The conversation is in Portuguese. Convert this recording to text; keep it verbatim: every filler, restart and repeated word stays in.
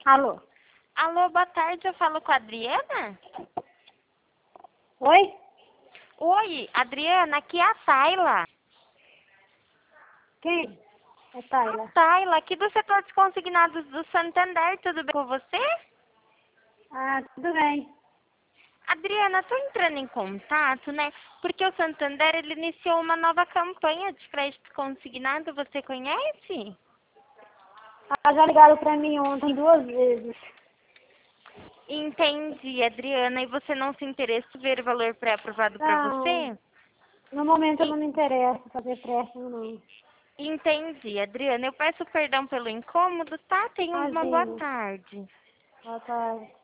Alô? Alô, boa tarde, eu falo com a Adriana? Oi? Oi, Adriana, aqui é a Tayla. Quem? É Tayla. Tayla, aqui do setor de consignados do Santander, tudo bem com você? Ah, tudo bem. Adriana, tô entrando em contato, né? Porque o Santander, ele iniciou uma nova campanha de crédito consignado, você conhece? Ah, já ligaram pra mim ontem duas vezes. Entendi, Adriana. E você não se interessa em ver o valor pré-aprovado para Não, você? no momento eu E- não me interesso fazer empréstimo, não. Entendi, Adriana. Eu peço perdão pelo incômodo, tá? Tenha uma boa Imagina. tarde. Boa tarde.